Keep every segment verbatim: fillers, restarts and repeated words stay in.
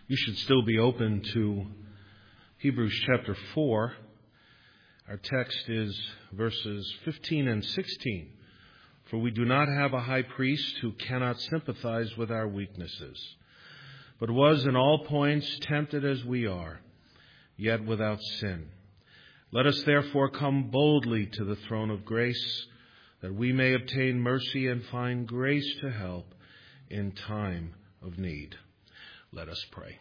You should still be open to Hebrews chapter four. Our text is verses fifteen and sixteen. For we do not have a high priest who cannot sympathize with our weaknesses, but was in all points tempted as we are, yet without sin. Let us therefore come boldly to the throne of grace, that we may obtain mercy and find grace to help in time of need. Let us pray.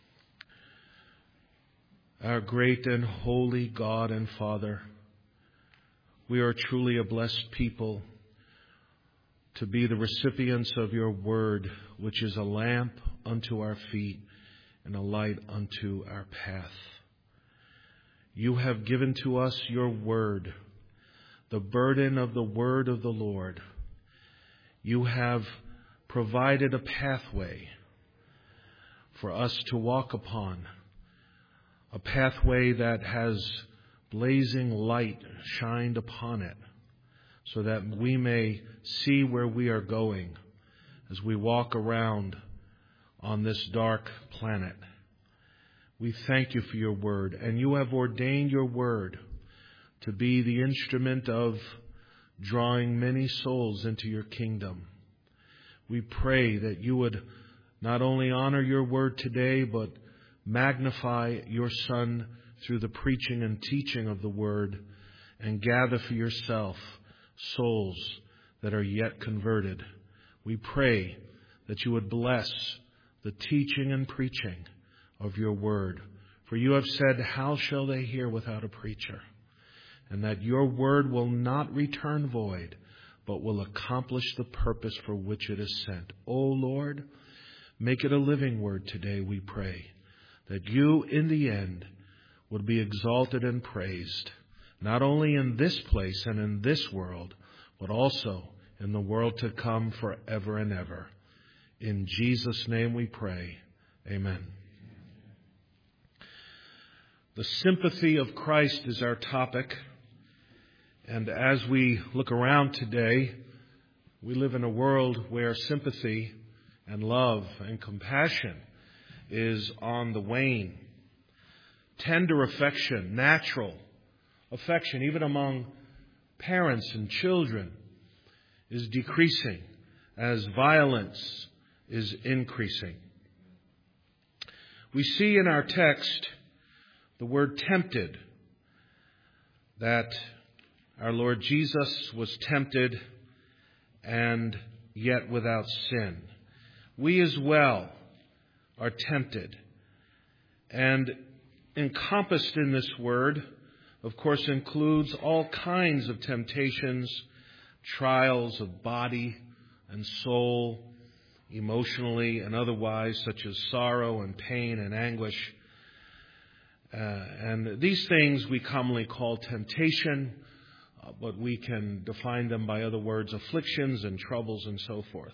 Our great and holy God and Father, we are truly a blessed people to be the recipients of your word, which is a lamp unto our feet and a light unto our path. You have given to us your word, the burden of the word of the Lord. You have provided a pathway for us to walk upon, a pathway that has blazing light shined upon it, so that we may see where we are going as we walk around on this dark planet. We thank you for your word, and you have ordained your word to be the instrument of drawing many souls into your kingdom. We pray that you would not only honor your word today, but magnify your Son through the preaching and teaching of the word, and gather for yourself souls that are yet converted. We pray that you would bless the teaching and preaching of your word. For you have said, how shall they hear without a preacher? And that your word will not return void, but will accomplish the purpose for which it is sent. O Lord, make it a living word today, we pray, that you in the end would be exalted and praised, not only in this place and in this world, but also in the world to come forever and ever. In Jesus' name we pray. Amen. The sympathy of Christ is our topic. And as we look around today, we live in a world where sympathy and love and compassion is on the wane. Tender affection, natural affection, even among parents and children, is decreasing as violence is increasing. We see in our text the word tempted, that our Lord Jesus was tempted and yet without sin. We as well are tempted. And encompassed in this word, of course, includes all kinds of temptations, trials of body and soul, emotionally and otherwise, such as sorrow and pain and anguish. Uh, and these things we commonly call temptation, uh, but we can define them by other words, afflictions and troubles and so forth.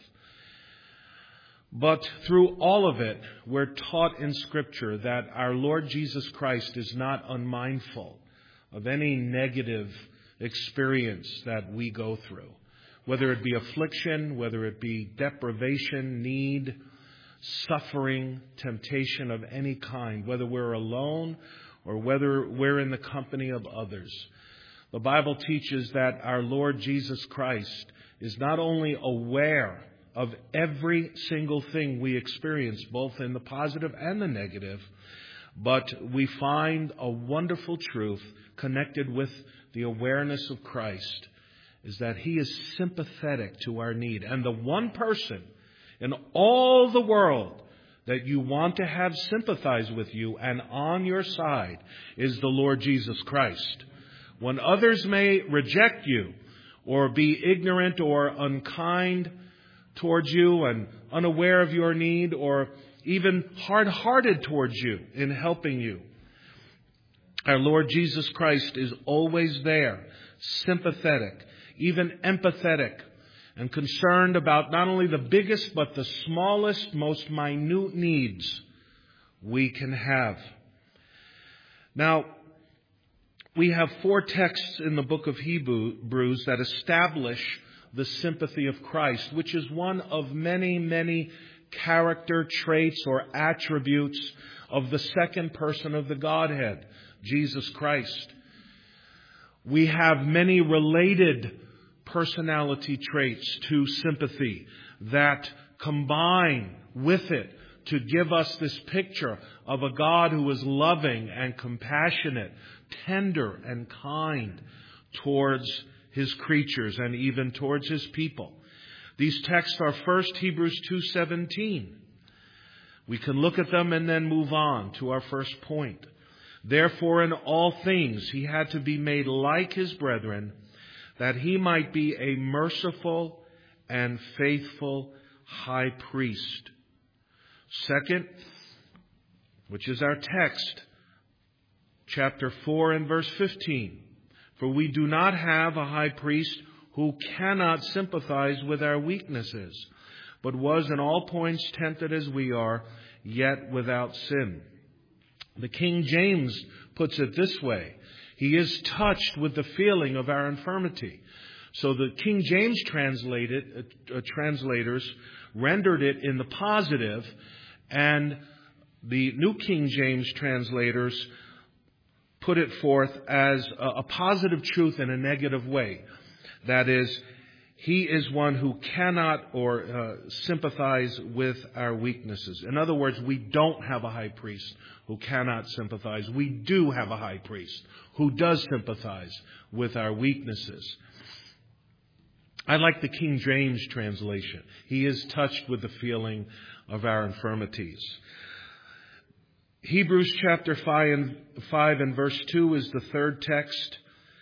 But through all of it, we're taught in Scripture that our Lord Jesus Christ is not unmindful of any negative experience that we go through, whether it be affliction, whether it be deprivation, need, suffering, temptation of any kind, whether we're alone or whether we're in the company of others. The Bible teaches that our Lord Jesus Christ is not only aware of every single thing we experience, both in the positive and the negative, but we find a wonderful truth connected with the awareness of Christ, is that He is sympathetic to our need. And the one person in all the world that you want to have sympathize with you and on your side is the Lord Jesus Christ. When others may reject you or be ignorant or unkind towards you and unaware of your need, or even hard-hearted towards you in helping you, our Lord Jesus Christ is always there, sympathetic, even empathetic, and concerned about not only the biggest but the smallest, most minute needs we can have. Now, we have four texts in the book of Hebrews that establish the sympathy of Christ, which is one of many, many character traits or attributes of the second person of the Godhead, Jesus Christ. We have many related personality traits to sympathy that combine with it to give us this picture of a God who is loving and compassionate, tender and kind towards His creatures and even towards His people. These texts are first Hebrews two seventeen. We can look at them and then move on to our first point. Therefore, in all things He had to be made like His brethren, that He might be a merciful and faithful high priest. Second, which is our text, chapter four and verse fifteen. For we do not have a high priest who cannot sympathize with our weaknesses, but was in all points tempted as we are, yet without sin. The King James puts it this way: He is touched with the feeling of our infirmity. So the King James translated, uh, translators rendered it in the positive, and the New King James translators put it forth as a, a positive truth in a negative way. That is, He is one who cannot or uh, sympathize with our weaknesses. In other words, we don't have a high priest who cannot sympathize. We do have a high priest who does sympathize with our weaknesses. I like the King James translation. He is touched with the feeling of our infirmities. Hebrews chapter five and verse two is the third text.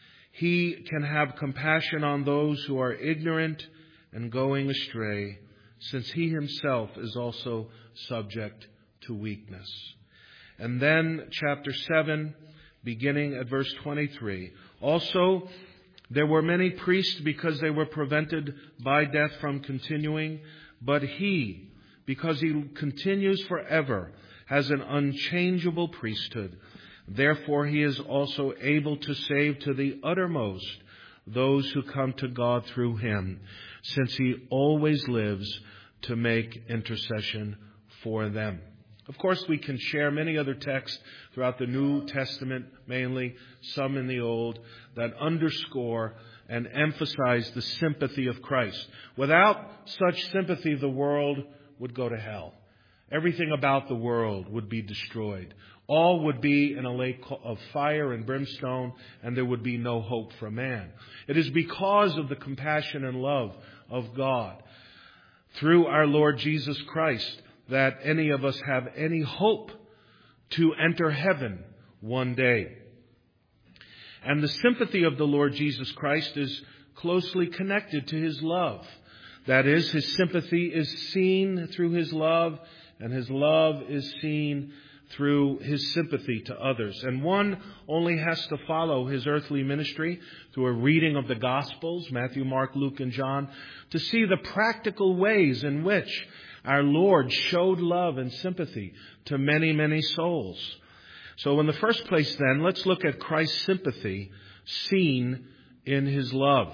He can have compassion on those who are ignorant and going astray, since He Himself is also subject to weakness. And then chapter seven, beginning at verse twenty-three. Also, there were many priests because they were prevented by death from continuing, but He, because He continues forever, has an unchangeable priesthood. Therefore, He is also able to save to the uttermost those who come to God through Him, since He always lives to make intercession for them. Of course, we can share many other texts throughout the New Testament, mainly some in the Old, that underscore and emphasize the sympathy of Christ. Without such sympathy, the world would go to hell. Everything about the world would be destroyed. All would be in a lake of fire and brimstone, and there would be no hope for man. It is because of the compassion and love of God through our Lord Jesus Christ that any of us have any hope to enter heaven one day. And the sympathy of the Lord Jesus Christ is closely connected to His love. That is, His sympathy is seen through His love, and His love is seen through His sympathy to others. And one only has to follow His earthly ministry through a reading of the Gospels, Matthew, Mark, Luke, and John, to see the practical ways in which our Lord showed love and sympathy to many, many souls. So in the first place then, let's look at Christ's sympathy seen in His love.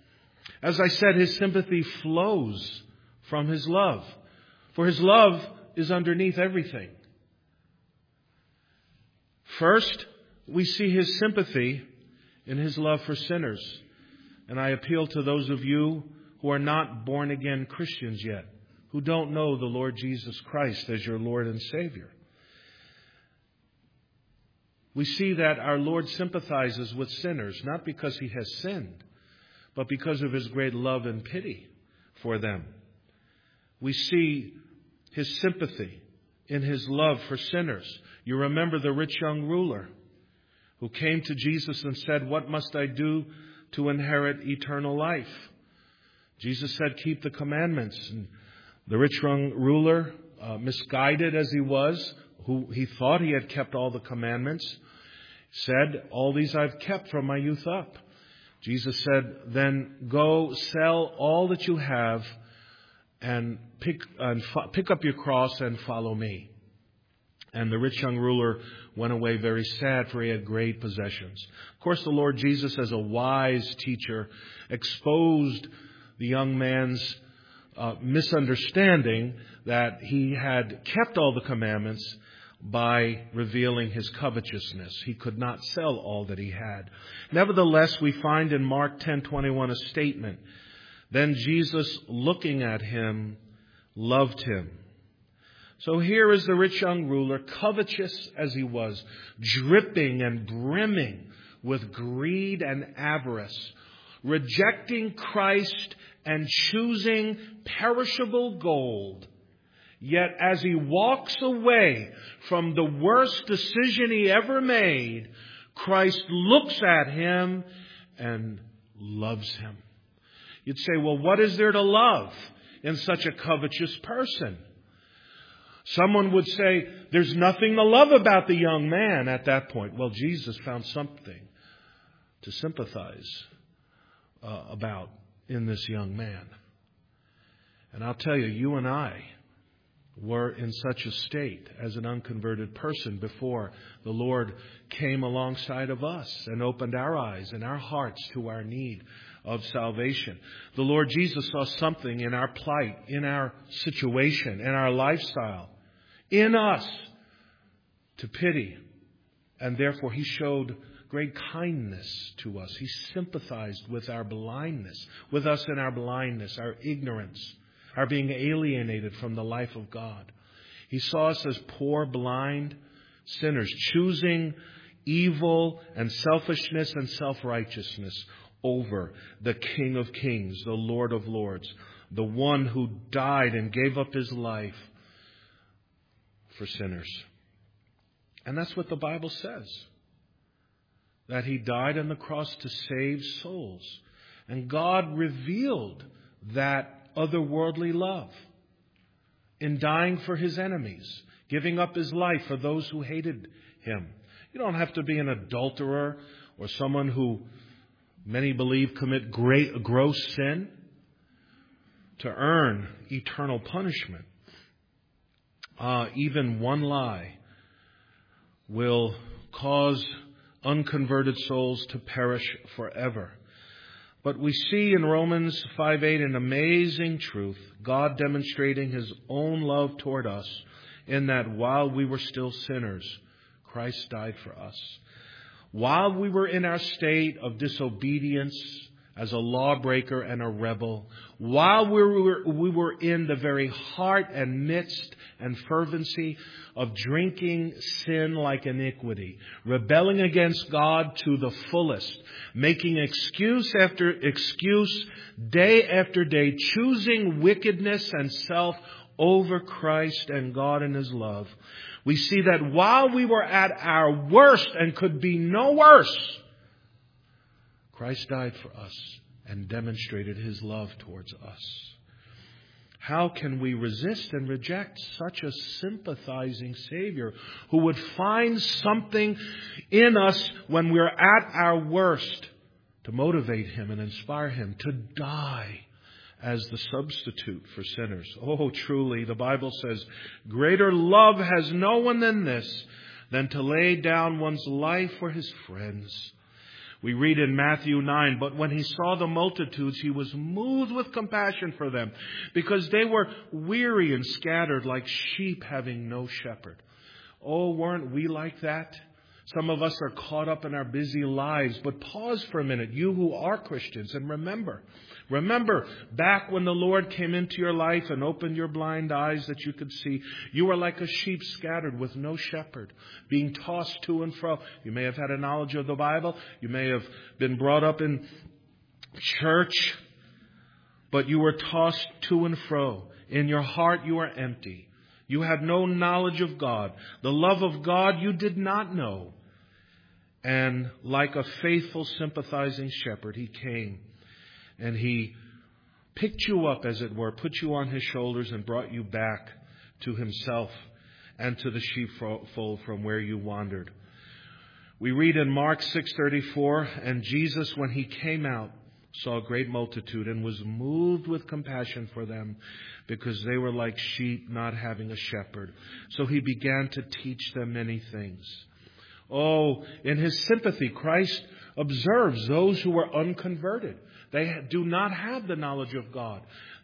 As I said, His sympathy flows from His love. For His love is underneath everything. First, we see His sympathy in His love for sinners. And I appeal to those of you who are not born again Christians yet, who don't know the Lord Jesus Christ as your Lord and Savior. We see that our Lord sympathizes with sinners, not because He has sinned, but because of His great love and pity for them. We see His sympathy in His love for sinners. You remember the rich young ruler who came to Jesus and said, "What must I do to inherit eternal life?" Jesus said, "Keep the commandments." And the rich young ruler, uh, misguided as he was, who he thought he had kept all the commandments, said, "All these I've kept from my youth up." Jesus said, "Then go sell all that you have and pick, and fo- pick up your cross and follow me." And the rich young ruler went away very sad, for he had great possessions. Of course, the Lord Jesus, as a wise teacher, exposed the young man's uh, misunderstanding that he had kept all the commandments by revealing his covetousness. He could not sell all that he had. Nevertheless, we find in Mark ten twenty-one a statement. Then Jesus, looking at him, loved him. So here is the rich young ruler, covetous as he was, dripping and brimming with greed and avarice, rejecting Christ and choosing perishable gold. Yet as he walks away from the worst decision he ever made, Christ looks at him and loves him. You'd say, well, what is there to love in such a covetous person? Someone would say, there's nothing to love about the young man at that point. Well, Jesus found something to sympathize uh, about in this young man. And I'll tell you, you and I were in such a state as an unconverted person before the Lord came alongside of us and opened our eyes and our hearts to our need of salvation. The Lord Jesus saw something in our plight, in our situation, in our lifestyle, in us to pity. And therefore He showed great kindness to us. He sympathized with our blindness, with us in our blindness, our ignorance, our being alienated from the life of God. He saw us as poor, blind sinners, choosing evil and selfishness and self-righteousness over the King of Kings, the Lord of Lords, the one who died and gave up His life for sinners. And that's what the Bible says, that He died on the cross to save souls. And God revealed that otherworldly love in dying for His enemies, giving up His life for those who hated Him. You don't have to be an adulterer or someone who many believe commit great gross sin to earn eternal punishment. Uh, even one lie will cause unconverted souls to perish forever. But we see in Romans five eight an amazing truth, God demonstrating His own love toward us in that while we were still sinners, Christ died for us. While we were in our state of disobedience as a lawbreaker and a rebel, while we were, we were in the very heart and midst and fervency of drinking sin like iniquity, rebelling against God to the fullest, making excuse after excuse, day after day, choosing wickedness and self over Christ and God and His love, we see that while we were at our worst and could be no worse, Christ died for us and demonstrated His love towards us. How can we resist and reject such a sympathizing Savior who would find something in us when we're at our worst to motivate Him and inspire Him to die as the substitute for sinners? Oh, truly, the Bible says, greater love has no one than this, than to lay down one's life for his friends. We read in Matthew nine, but when He saw the multitudes, He was moved with compassion for them, because they were weary and scattered like sheep having no shepherd. Oh, weren't we like that? Some of us are caught up in our busy lives, but pause for a minute, you who are Christians, and remember, remember back when the Lord came into your life and opened your blind eyes that you could see, you were like a sheep scattered with no shepherd, being tossed to and fro. You may have had a knowledge of the Bible, you may have been brought up in church, but you were tossed to and fro. In your heart you were empty. You had no knowledge of God. The love of God you did not know. And like a faithful, sympathizing shepherd, He came and He picked you up, as it were, put you on His shoulders and brought you back to Himself and to the sheepfold from where you wandered. We read in Mark six thirty-four, and Jesus, when He came out, saw a great multitude and was moved with compassion for them, because they were like sheep not having a shepherd. So He began to teach them many things. Oh, in His sympathy, Christ observes those who are unconverted. They do not have the knowledge of God.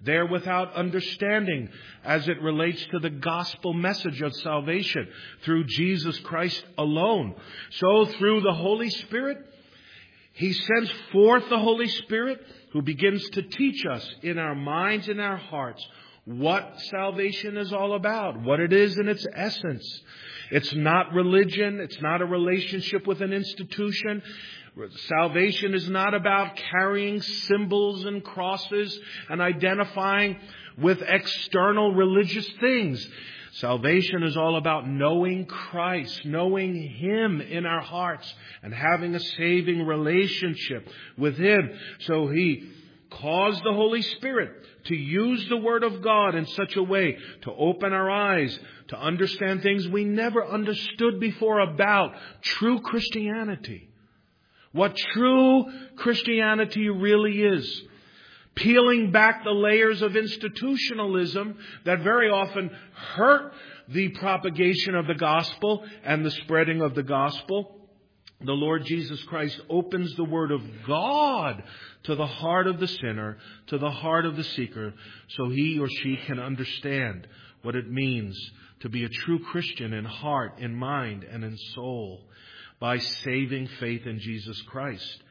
They're without understanding as it relates to the gospel message of salvation through Jesus Christ alone. So through the Holy Spirit, He sends forth the Holy Spirit who begins to teach us in our minds and our hearts what salvation is all about, what it is in its essence. It's not religion. It's not a relationship with an institution. Salvation is not about carrying symbols and crosses and identifying with external religious things. Salvation is all about knowing Christ, knowing Him in our hearts, and having a saving relationship with Him. So He caused the Holy Spirit to use the Word of God in such a way to open our eyes, to understand things we never understood before about true Christianity. What true Christianity really is. Peeling back the layers of institutionalism that very often hurt the propagation of the gospel and the spreading of the gospel. The Lord Jesus Christ opens the Word of God to the heart of the sinner, to the heart of the seeker, so he or she can understand what it means to be a true Christian in heart, in mind, and in soul by saving faith in Jesus Christ.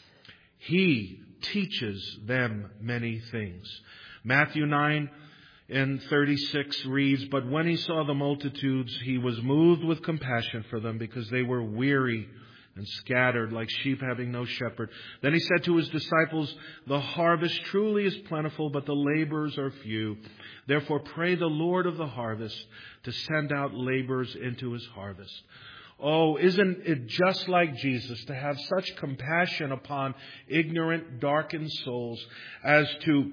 He teaches them many things. Matthew nine and thirty-six reads, "But when He saw the multitudes, He was moved with compassion for them because they were weary and scattered like sheep having no shepherd. Then He said to His disciples, the harvest truly is plentiful, but the laborers are few. Therefore pray the Lord of the harvest to send out laborers into His harvest." Oh, isn't it just like Jesus to have such compassion upon ignorant, darkened souls as to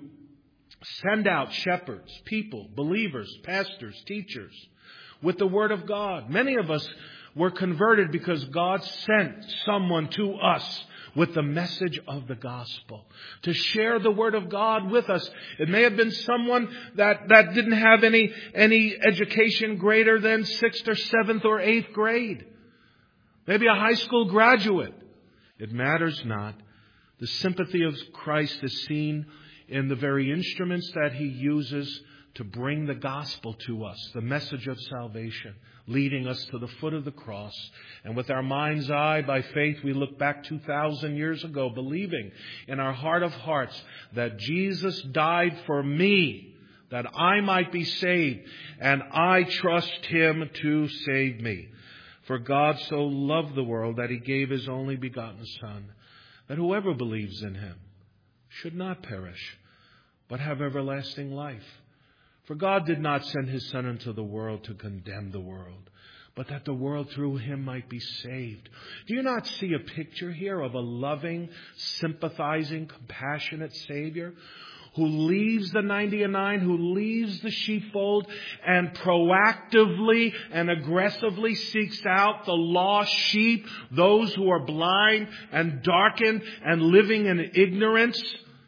send out shepherds, people, believers, pastors, teachers with the Word of God. Many of us were converted because God sent someone to us with the message of the gospel to share the Word of God with us. It may have been someone that, that didn't have any, any education greater than sixth or seventh or eighth grade. Maybe a high school graduate. It matters not. The sympathy of Christ is seen in the very instruments that He uses to bring the gospel to us, the message of salvation, leading us to the foot of the cross. And with our mind's eye, by faith, we look back two thousand years ago, believing in our heart of hearts that Jesus died for me, that I might be saved, and I trust Him to save me. For God so loved the world that He gave His only begotten Son, that whoever believes in Him should not perish, but have everlasting life. For God did not send His Son into the world to condemn the world, but that the world through Him might be saved. Do you not see a picture here of a loving, sympathizing, compassionate Savior who leaves the ninety-nine, who leaves the sheepfold and proactively and aggressively seeks out the lost sheep, those who are blind and darkened and living in ignorance,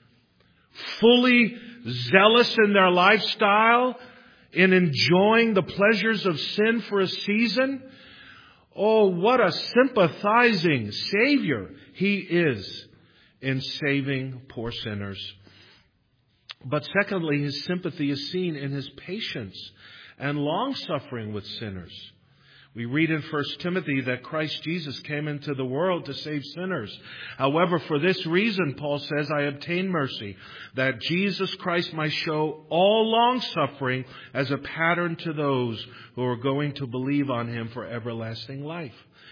fully zealous in their lifestyle, in enjoying the pleasures of sin for a season? Oh, what a sympathizing Savior He is in saving poor sinners. But secondly, His sympathy is seen in His patience and long-suffering with sinners. We read in First Timothy that Christ Jesus came into the world to save sinners. However, for this reason, Paul says, I obtain mercy, that Jesus Christ might show all long-suffering as a pattern to those who are going to believe on Him for everlasting life.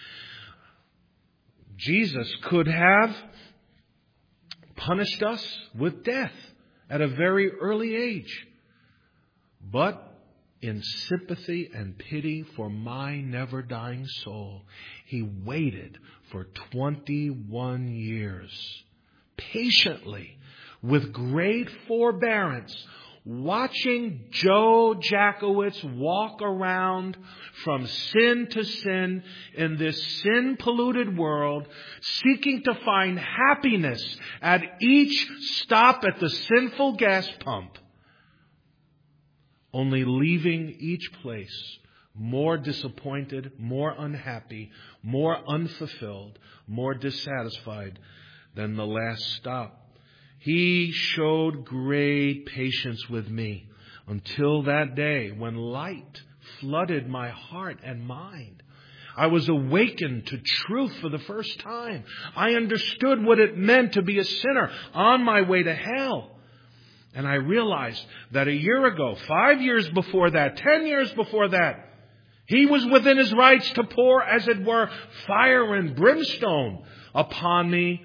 Jesus could have punished us with death at a very early age. But in sympathy and pity for my never-dying soul, He waited for twenty-one years, patiently, with great forbearance, watching Joe Jackowitz walk around from sin to sin in this sin-polluted world, seeking to find happiness at each stop at the sinful gas pump, only leaving each place more disappointed, more unhappy, more unfulfilled, more dissatisfied than the last stop. He showed great patience with me until that day when light flooded my heart and mind. I was awakened to truth for the first time. I understood what it meant to be a sinner on my way to hell. And I realized that a year ago, five years before that, ten years before that, He was within His rights to pour, as it were, fire and brimstone upon me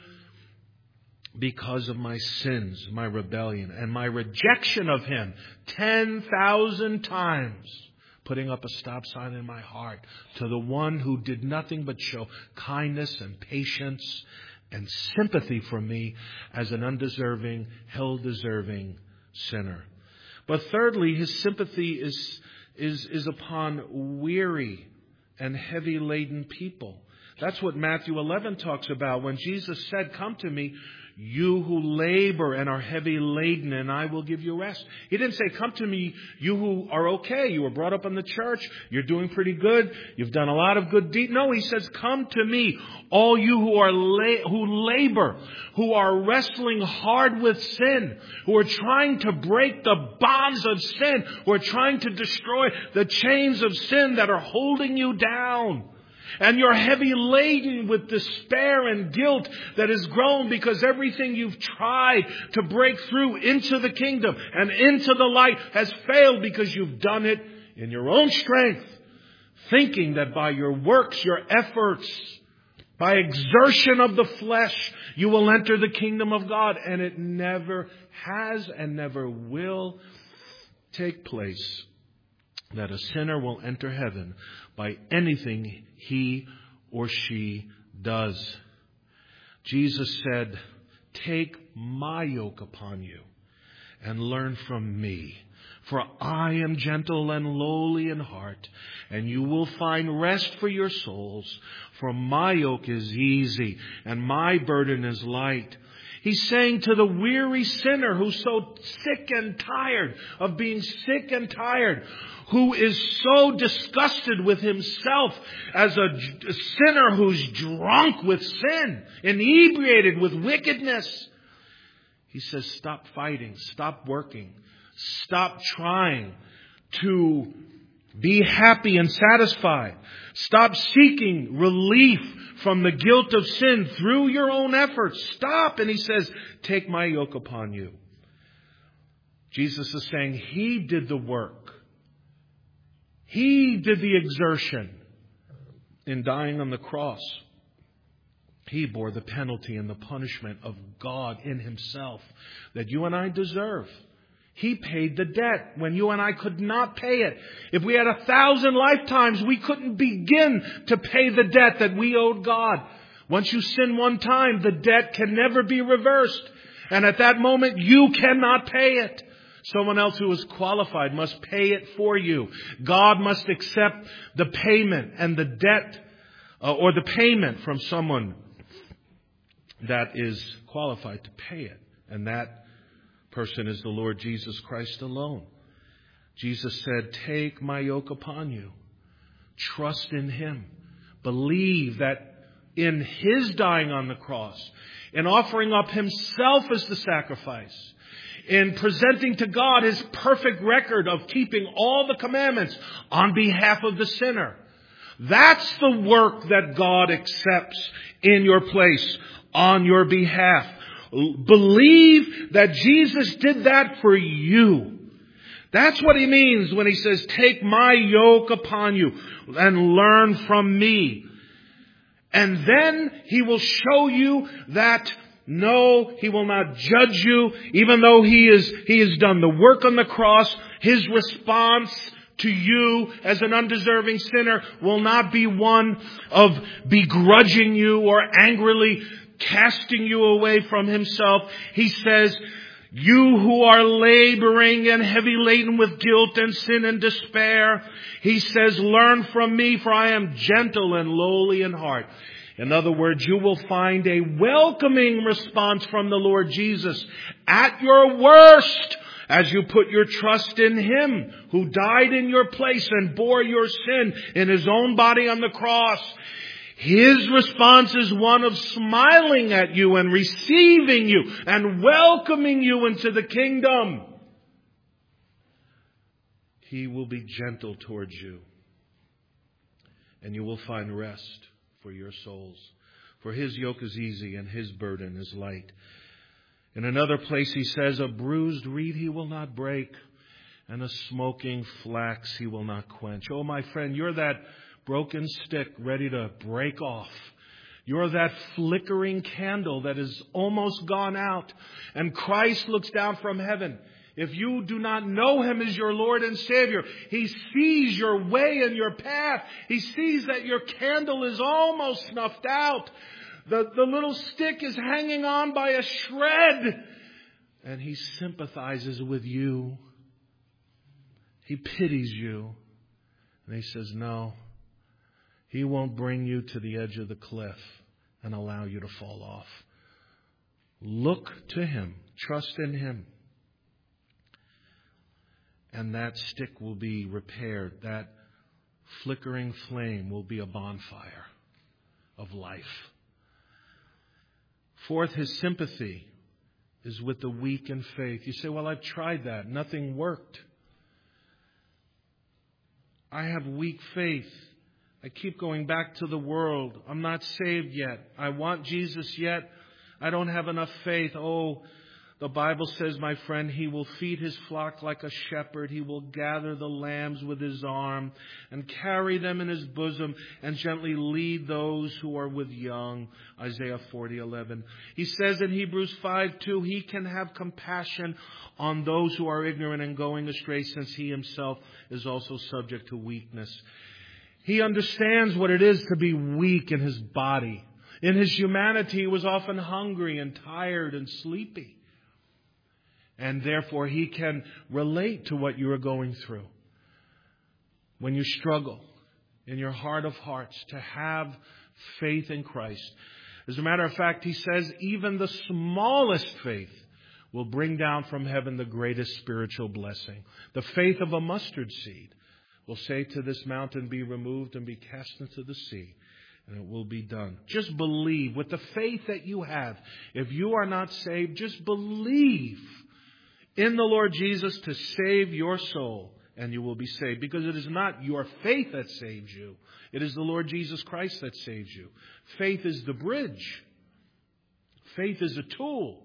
because of my sins, my rebellion, and my rejection of Him ten thousand times, putting up a stop sign in my heart to the one who did nothing but show kindness and patience and sympathy for me as an undeserving, hell-deserving sinner. But thirdly, His sympathy is, is, is upon weary and heavy-laden people. That's what Matthew eleven talks about when Jesus said, "Come to me, you who labor and are heavy laden, and I will give you rest." He didn't say, "Come to me, you who are okay. You were brought up in the church. You're doing pretty good. You've done a lot of good deeds." No, He says, "Come to me, all you who are la- who labor, who are wrestling hard with sin, who are trying to break the bonds of sin, who are trying to destroy the chains of sin that are holding you down. And you're heavy laden with despair and guilt that has grown because everything you've tried to break through into the kingdom and into the light has failed because you've done it in your own strength, thinking that by your works, your efforts, by exertion of the flesh, you will enter the kingdom of God. And it never has and never will take place that a sinner will enter heaven by anything he or she does. Jesus said, "Take my yoke upon you and learn from me. For I am gentle and lowly in heart, and you will find rest for your souls. For my yoke is easy and my burden is light." He's saying to the weary sinner who's so sick and tired of being sick and tired, who is so disgusted with himself as a, a sinner who's drunk with sin, inebriated with wickedness. He says, stop fighting, stop working, stop trying to be happy and satisfied. Stop seeking relief from the guilt of sin through your own efforts. Stop. And He says, take my yoke upon you. Jesus is saying He did the work. He did the exertion in dying on the cross. He bore the penalty and the punishment of God in Himself that you and I deserve. He paid the debt when you and I could not pay it. If we had a thousand lifetimes, we couldn't begin to pay the debt that we owed God. Once you sin one time, the debt can never be reversed. And at that moment, you cannot pay it. Someone else who is qualified must pay it for you. God must accept the payment and the debt uh, or the payment from someone that is qualified to pay it. And that person is the Lord Jesus Christ alone. Jesus said, take my yoke upon you. Trust in Him. Believe that in His dying on the cross, in offering up Himself as the sacrifice, in presenting to God His perfect record of keeping all the commandments on behalf of the sinner. That's the work that God accepts in your place, on your behalf. Believe that Jesus did that for you. That's what He means when He says, take my yoke upon you and learn from me. And then He will show you that no, He will not judge you, even though He is, He has done the work on the cross. His response to you as an undeserving sinner will not be one of begrudging you or angrily casting you away from Himself. He says, you who are laboring and heavy laden with guilt and sin and despair, He says, learn from me, for I am gentle and lowly in heart. In other words, you will find a welcoming response from the Lord Jesus at your worst as you put your trust in Him who died in your place and bore your sin in His own body on the cross. His response is one of smiling at you and receiving you and welcoming you into the kingdom. He will be gentle towards you, and you will find rest for your souls. For His yoke is easy and His burden is light. In another place He says, a bruised reed He will not break, and a smoking flax He will not quench. Oh, my friend, you're that broken stick ready to break off. You're that flickering candle that is almost gone out. And Christ looks down from heaven. If you do not know Him as your Lord and Savior, He sees your way and your path. He sees that your candle is almost snuffed out. The, the little stick is hanging on by a shred. And He sympathizes with you. He pities you. And He says, no, He won't bring you to the edge of the cliff and allow you to fall off. Look to Him. Trust in Him. And that stick will be repaired. That flickering flame will be a bonfire of life. Fourth, His sympathy is with the weak in faith. You say, well, I've tried that. Nothing worked. I have weak faith. I keep going back to the world. I'm not saved yet. I want Jesus yet. I don't have enough faith. Oh, the Bible says, my friend, He will feed His flock like a shepherd. He will gather the lambs with His arm and carry them in His bosom and gently lead those who are with young. Isaiah forty eleven. He says in Hebrews five two, He can have compassion on those who are ignorant and going astray, since He Himself is also subject to weakness. He understands what it is to be weak in His body. In His humanity, He was often hungry and tired and sleepy. And therefore, He can relate to what you are going through. When you struggle in your heart of hearts to have faith in Christ. As a matter of fact, He says even the smallest faith will bring down from heaven the greatest spiritual blessing. The faith of a mustard seed will say to this mountain, be removed and be cast into the sea. And it will be done. Just believe with the faith that you have. If you are not saved, just believe in the Lord Jesus to save your soul, and you will be saved. Because it is not your faith that saves you. It is the Lord Jesus Christ that saves you. Faith is the bridge. Faith is a tool.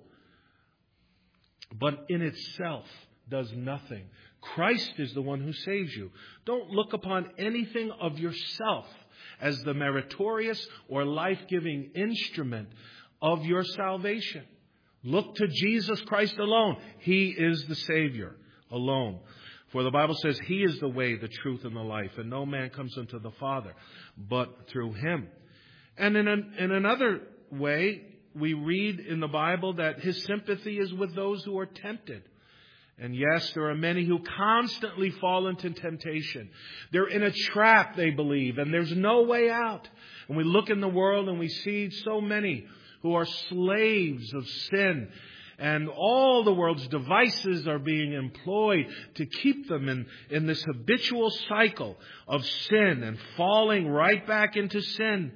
But in itself does nothing. Christ is the one who saves you. Don't look upon anything of yourself as the meritorious or life-giving instrument of your salvation. Look to Jesus Christ alone. He is the Savior alone. For the Bible says He is the way, the truth, and the life. And no man comes unto the Father but through Him. And in, an, in another way, we read in the Bible that His sympathy is with those who are tempted. And yes, there are many who constantly fall into temptation. They're in a trap, they believe, and there's no way out. And we look in the world and we see so many who are slaves of sin. And all the world's devices are being employed to keep them in, in this habitual cycle of sin and falling right back into sin.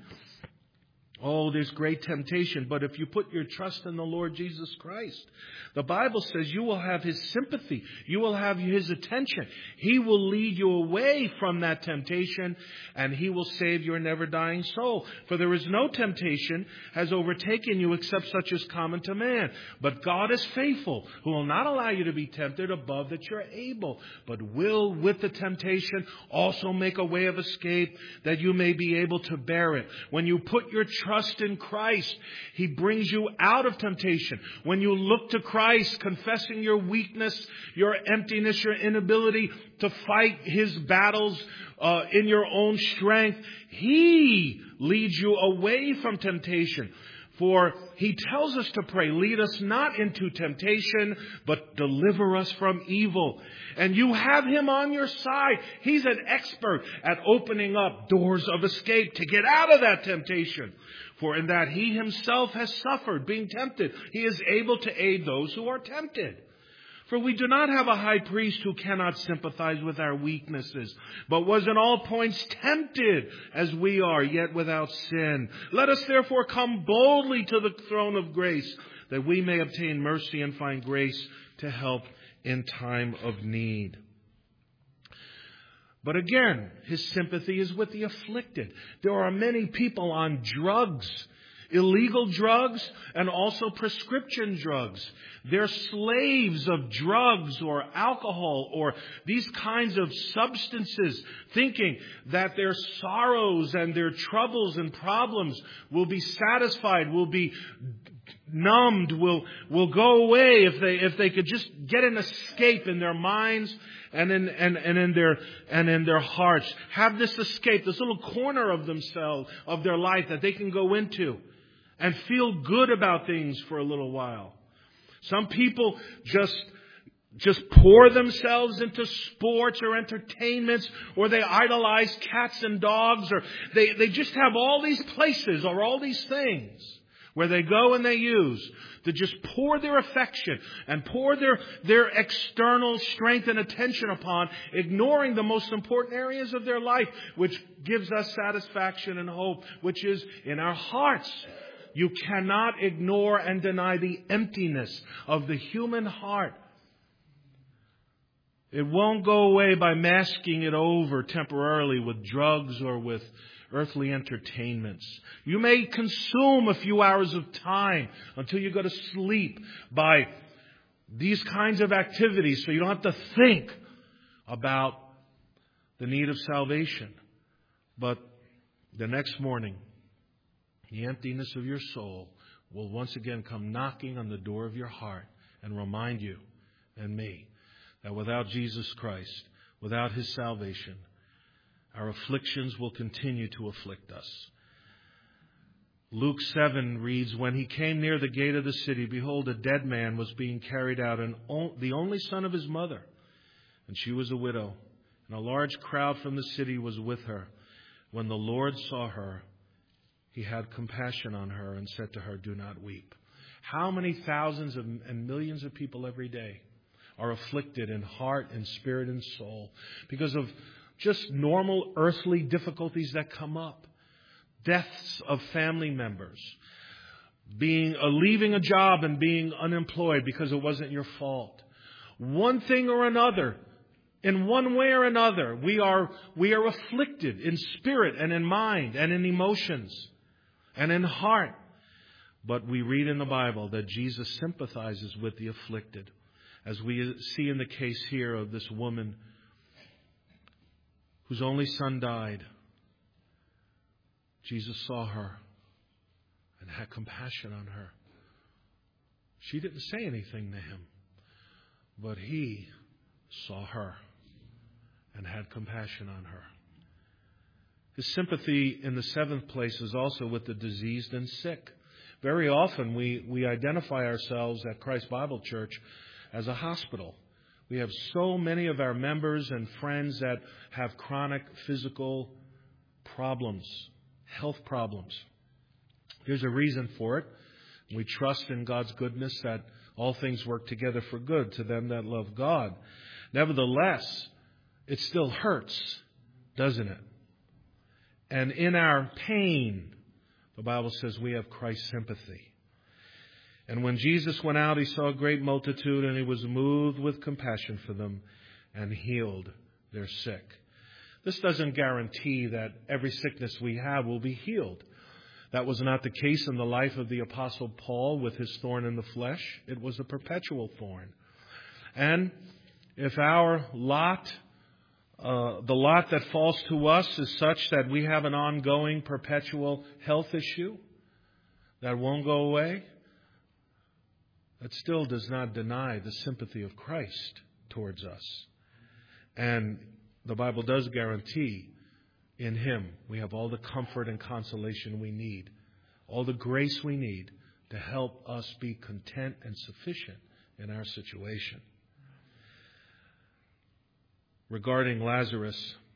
Oh, there's great temptation. But if you put your trust in the Lord Jesus Christ, the Bible says you will have His sympathy. You will have His attention. He will lead you away from that temptation, and He will save your never-dying soul. For there is no temptation has overtaken you except such as common to man. But God is faithful, who will not allow you to be tempted above that you're able, but will with the temptation also make a way of escape that you may be able to bear it. When you put your trust in Christ, He brings you out of temptation. When you look to Christ, confessing your weakness, your emptiness, your inability to fight His battles uh, in your own strength, He leads you away from temptation. For He tells us to pray, lead us not into temptation, but deliver us from evil. And you have Him on your side. He's an expert at opening up doors of escape to get out of that temptation. For in that He Himself has suffered being tempted, He is able to aid those who are tempted. For we do not have a high priest who cannot sympathize with our weaknesses, but was in all points tempted as we are, yet without sin. Let us therefore come boldly to the throne of grace, that we may obtain mercy and find grace to help in time of need. But again, his sympathy is with the afflicted. There are many people on drugs, illegal drugs, and also prescription drugs. They're slaves of drugs or alcohol or these kinds of substances, thinking that their sorrows and their troubles and problems will be satisfied, will be numbed, will will go away if they if they could just get an escape in their minds and in and, and in their and in their hearts. Have this escape, this little corner of themselves, of their life that they can go into and feel good about things for a little while. Some people just just pour themselves into sports or entertainments, or they idolize cats and dogs, or they, they just have all these places or all these things where they go and they use to just pour their affection and pour their, their external strength and attention upon, ignoring the most important areas of their life, which gives us satisfaction and hope, which is in our hearts. You cannot ignore and deny the emptiness of the human heart. It won't go away by masking it over temporarily with drugs or with earthly entertainments. You may consume a few hours of time until you go to sleep by these kinds of activities, so you don't have to think about the need of salvation. But the next morning, the emptiness of your soul will once again come knocking on the door of your heart and remind you and me that without Jesus Christ, without His salvation, our afflictions will continue to afflict us. Luke seven reads, when he came near the gate of the city, behold, a dead man was being carried out, and the only son of his mother, and she was a widow, and a large crowd from the city was with her. When the Lord saw her, He had compassion on her and said to her, do not weep. How many thousands of, and millions of people every day are afflicted in heart and spirit and soul because of just normal earthly difficulties that come up. Deaths of family members. Being uh, leaving a job and being unemployed because it wasn't your fault. One thing or another. In one way or another, we are we are afflicted in spirit and in mind and in emotions and in heart. But we read in the Bible that Jesus sympathizes with the afflicted, as we see in the case here of this woman whose only son died. Jesus saw her and had compassion on her. She didn't say anything to him, but he saw her and had compassion on her. His sympathy in the seventh place is also with the diseased and sick. Very often we, we identify ourselves at Christ Bible Church as a hospital. We have so many of our members and friends that have chronic physical problems, health problems. There's a reason for it. We trust in God's goodness that all things work together for good to them that love God. Nevertheless, it still hurts, doesn't it? And in our pain, the Bible says we have Christ's sympathy. And when Jesus went out, he saw a great multitude, and he was moved with compassion for them and healed their sick. This doesn't guarantee that every sickness we have will be healed. That was not the case in the life of the Apostle Paul with his thorn in the flesh. It was a perpetual thorn. And if our lot, uh, the lot that falls to us is such that we have an ongoing perpetual health issue that won't go away, that still does not deny the sympathy of Christ towards us. And the Bible does guarantee in Him we have all the comfort and consolation we need, all the grace we need to help us be content and sufficient in our situation. Regarding Lazarus,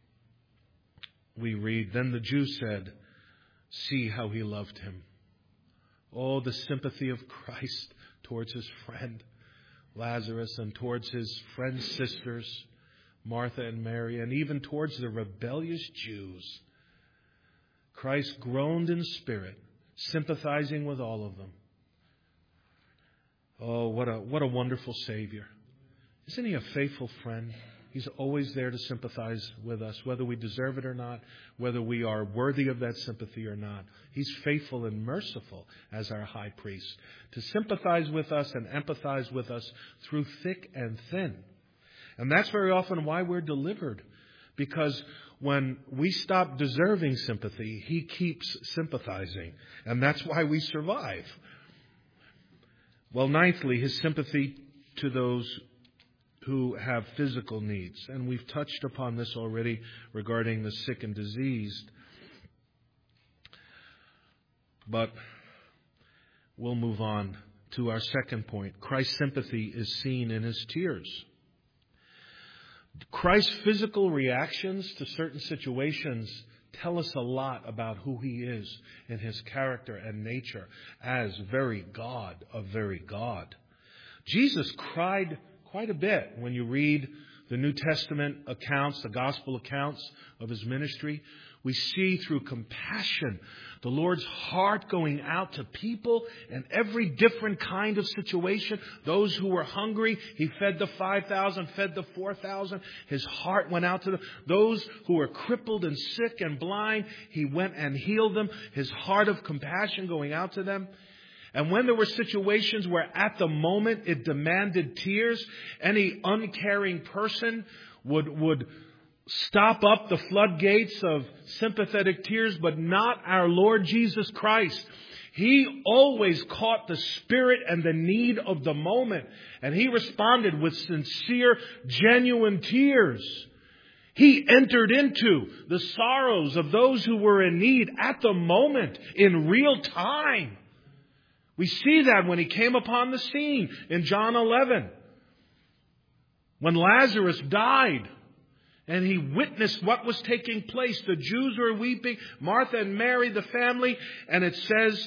we read, then the Jews said, see how he loved him. Oh, the sympathy of Christ towards his friend. Lazarus and towards his friend's sisters, Martha and Mary, and even towards the rebellious Jews. Christ groaned in spirit, sympathizing with all of them. Oh, what a what a wonderful Savior. Isn't He a faithful friend? He's always there to sympathize with us, whether we deserve it or not, whether we are worthy of that sympathy or not. He's faithful and merciful as our high priest, to sympathize with us and empathize with us through thick and thin. And that's very often why we're delivered, because when we stop deserving sympathy, He keeps sympathizing, and that's why we survive. Well, ninthly, His sympathy to those who have physical needs. And we've touched upon this already regarding the sick and diseased. But we'll move on to our second point. Christ's sympathy is seen in His tears. Christ's physical reactions to certain situations tell us a lot about who He is in His character and nature as very God of very God. Jesus cried quite a bit when you read the New Testament accounts, the gospel accounts of His ministry. We see through compassion the Lord's heart going out to people in every different kind of situation. Those who were hungry, He fed the five thousand, fed the four thousand. His heart went out to them. Those who were crippled and sick and blind, He went and healed them. His heart of compassion going out to them. And when there were situations where at the moment it demanded tears, any uncaring person would, would stop up the floodgates of sympathetic tears, but not our Lord Jesus Christ. He always caught the spirit and the need of the moment, and He responded with sincere, genuine tears. He entered into the sorrows of those who were in need at the moment, in real time. We see that when He came upon the scene in John eleven. When Lazarus died and He witnessed what was taking place. The Jews were weeping, Martha and Mary, the family. And it says,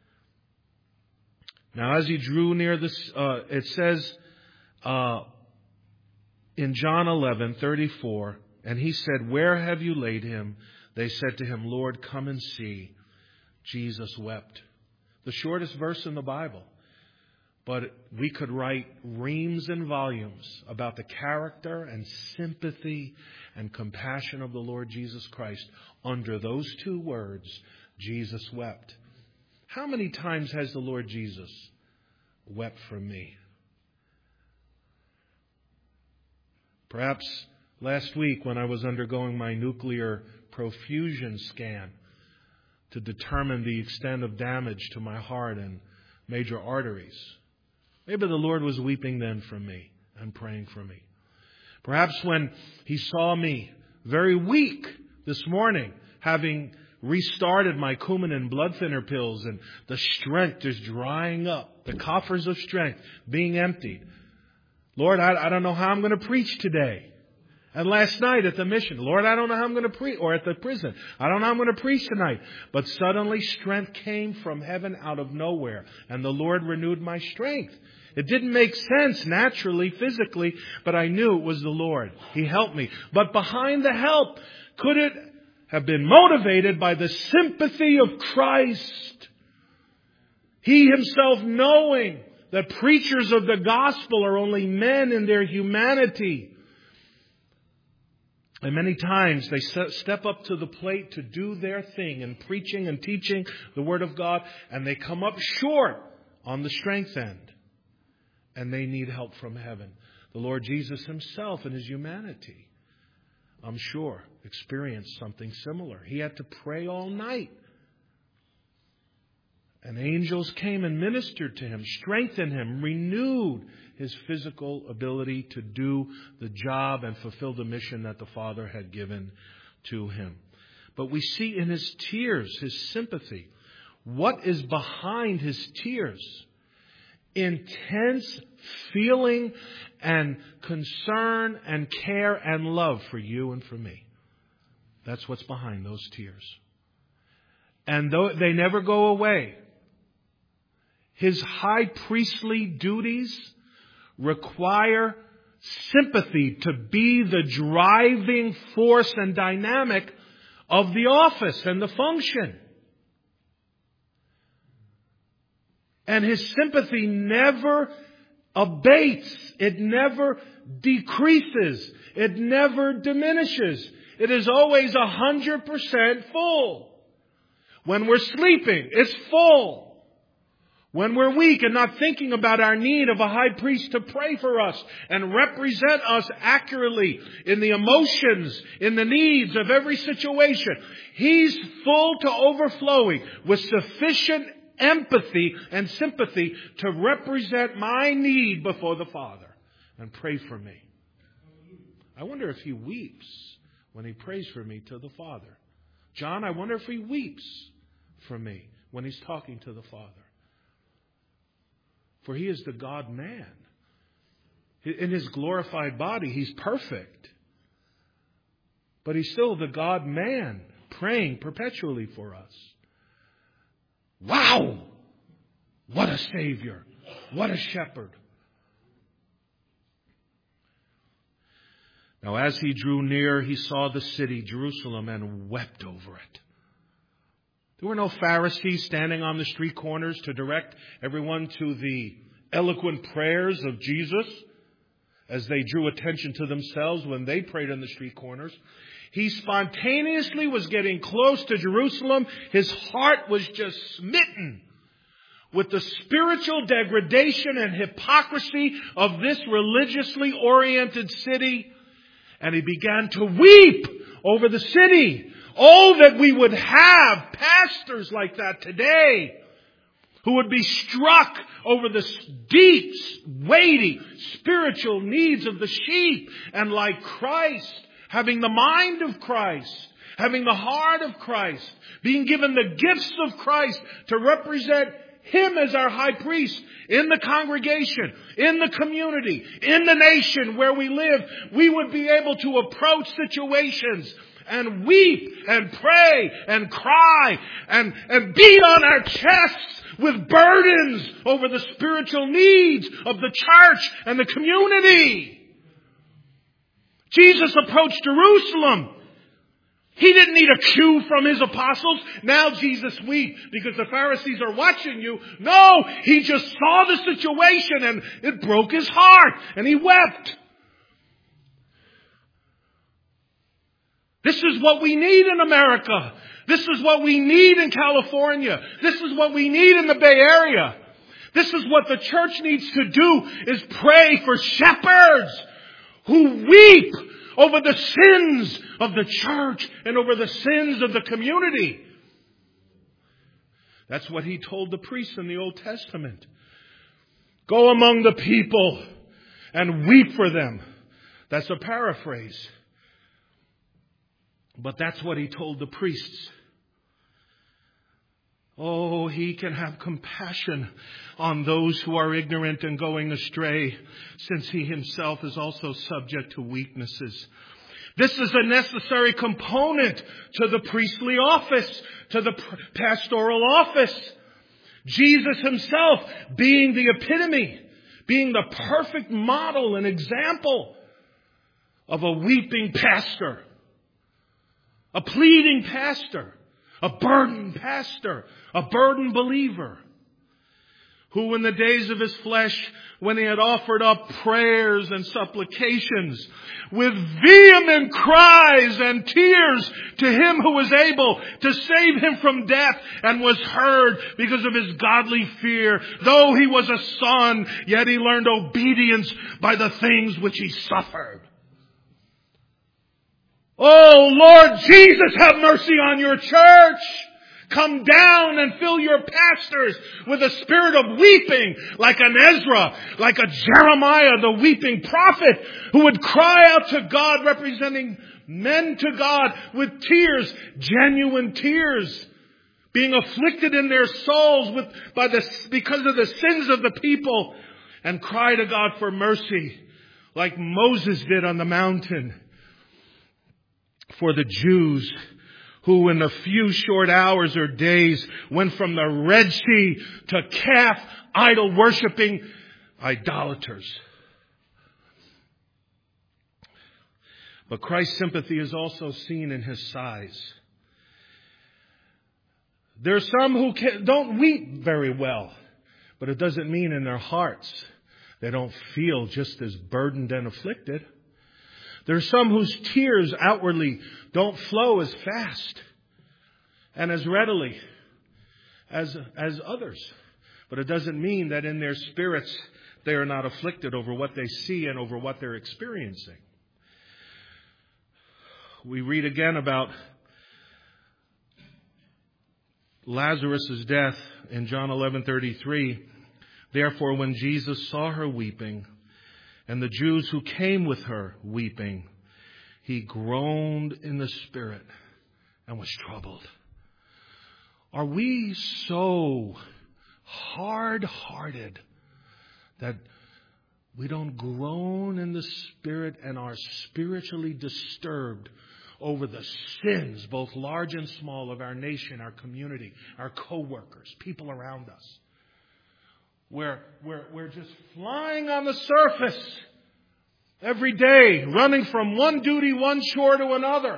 now as He drew near this, uh, it says uh, in John eleven thirty-four, and He said, "Where have you laid him?" They said to Him, "Lord, come and see." Jesus wept. The shortest verse in the Bible. But we could write reams and volumes about the character and sympathy and compassion of the Lord Jesus Christ. Under those two words, Jesus wept. How many times has the Lord Jesus wept for me? Perhaps last week when I was undergoing my nuclear profusion scan to determine the extent of damage to my heart and major arteries. Maybe the Lord was weeping then for me and praying for me. Perhaps when He saw me very weak this morning, having restarted my Coumadin blood thinner pills, and the strength is drying up, the coffers of strength being emptied. Lord, I, I don't know how I'm going to preach today. And last night at the mission, Lord, I don't know how I'm going to preach, or at the prison, I don't know how I'm going to preach tonight. But suddenly strength came from heaven out of nowhere, and the Lord renewed my strength. It didn't make sense naturally, physically, but I knew it was the Lord. He helped me. But behind the help, could it have been motivated by the sympathy of Christ? He Himself knowing that preachers of the gospel are only men in their humanity. And many times they step up to the plate to do their thing in preaching and teaching the Word of God, and they come up short on the strength end. And they need help from heaven. The Lord Jesus Himself in His humanity, I'm sure, experienced something similar. He had to pray all night. And angels came and ministered to Him, strengthened Him, renewed His physical ability to do the job and fulfill the mission that the Father had given to Him. But we see in His tears, His sympathy. What is behind His tears? Intense feeling and concern and care and love for you and for me. That's what's behind those tears. And though they never go away, His high priestly duties require sympathy to be the driving force and dynamic of the office and the function. And his sympathy never abates. It never decreases. It never diminishes. It is always a hundred percent full. When we're sleeping, it's full. When we're weak and not thinking about our need of a high priest to pray for us and represent us accurately in the emotions, in the needs of every situation, he's full to overflowing with sufficient empathy and sympathy to represent my need before the Father and pray for me. I wonder if he weeps when he prays for me to the Father. John, I wonder if he weeps for me when he's talking to the Father. For he is the God-man. In his glorified body, he's perfect. But he's still the God-man, praying perpetually for us. Wow! What a Savior. What a shepherd. Now as he drew near, he saw the city, Jerusalem, and wept over it. There were no Pharisees standing on the street corners to direct everyone to the eloquent prayers of Jesus as they drew attention to themselves when they prayed on the street corners. He spontaneously was getting close to Jerusalem. His heart was just smitten with the spiritual degradation and hypocrisy of this religiously oriented city. And he began to weep over the city. Oh, that we would have pastors like that today who would be struck over the deep, weighty, spiritual needs of the sheep. And like Christ, having the mind of Christ, having the heart of Christ, being given the gifts of Christ to represent him as our high priest in the congregation, in the community, in the nation where we live, we would be able to approach situations and weep and pray and cry and, and beat on our chests with burdens over the spiritual needs of the church and the community. Jesus approached Jerusalem. He didn't need a cue from his apostles. Now Jesus weep because the Pharisees are watching you. No, he just saw the situation and it broke his heart and he wept. This is what we need in America. This is what we need in California. This is what we need in the Bay Area. This is what the church needs to do, is pray for shepherds who weep over the sins of the church and over the sins of the community. That's what he told the priests in the Old Testament. Go among the people and weep for them. That's a paraphrase. But that's what he told the priests. Oh, he can have compassion on those who are ignorant and going astray, since he himself is also subject to weaknesses. This is a necessary component to the priestly office, to the pastoral office. Jesus himself being the epitome, being the perfect model and example of a weeping pastor, a pleading pastor, a burdened pastor, a burdened believer, who in the days of his flesh, when he had offered up prayers and supplications with vehement cries and tears to him who was able to save him from death, and was heard because of his godly fear, though he was a son, yet he learned obedience by the things which he suffered. Oh, Lord Jesus, have mercy on your church. Come down and fill your pastors with a spirit of weeping, like an Ezra, like a Jeremiah, the weeping prophet, who would cry out to God, representing men to God with tears, genuine tears, being afflicted in their souls with, by the, because of the sins of the people, and cry to God for mercy, like Moses did on the mountain for the Jews, who in a few short hours or days went from the Red Sea to calf idol worshipping idolaters. But Christ's sympathy is also seen in his sighs. There are some who can, don't weep very well, but it doesn't mean in their hearts they don't feel just as burdened and afflicted. There are some whose tears outwardly don't flow as fast and as readily as, as others. But it doesn't mean that in their spirits they are not afflicted over what they see and over what they're experiencing. We read again about Lazarus' death in John eleven thirty-three. Therefore, when Jesus saw her weeping, and the Jews who came with her weeping, he groaned in the spirit and was troubled. Are we so hard-hearted that we don't groan in the spirit and are spiritually disturbed over the sins, both large and small, of our nation, our community, our co-workers, people around us? We're, we're, we're just flying on the surface every day, running from one duty, one chore to another.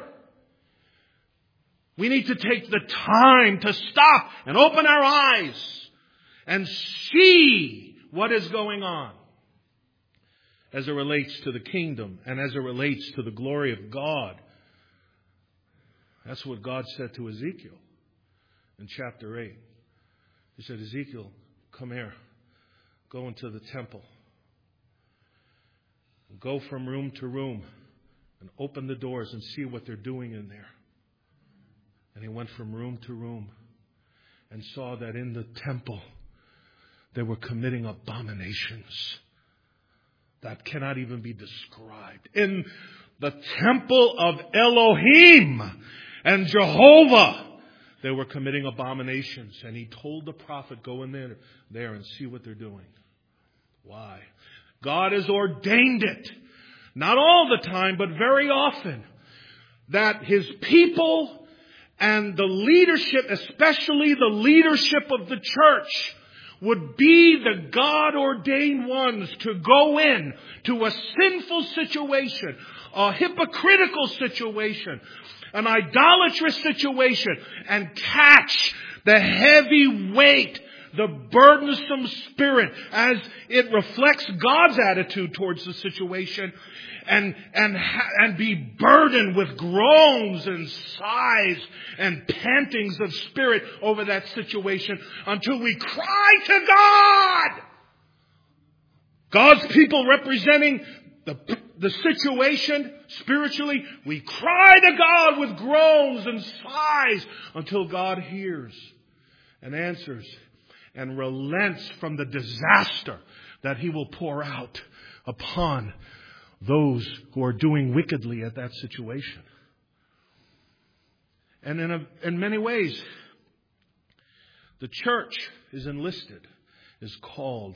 We need to take the time to stop and open our eyes and see what is going on as it relates to the kingdom and as it relates to the glory of God. That's what God said to Ezekiel in chapter eight. He said, Ezekiel, come here. Go into the temple. Go from room to room and open the doors and see what they're doing in there. And he went from room to room and saw that in the temple they were committing abominations that cannot even be described. In the temple of Elohim and Jehovah, they were committing abominations. And he told the prophet, go in there, there and see what they're doing. Why? God has ordained it, not all the time, but very often, that his people and the leadership, especially the leadership of the church, would be the God-ordained ones to go in to a sinful situation, a hypocritical situation, an idolatrous situation, and catch the heavy weight, the burdensome spirit as it reflects God's attitude towards the situation, and and and be burdened with groans and sighs and pantings of spirit over that situation until we cry to God. God's people representing the, the situation spiritually, we cry to God with groans and sighs until God hears and answers and relents from the disaster that he will pour out upon those who are doing wickedly at that situation. And in, a, in many ways, the church is enlisted, is called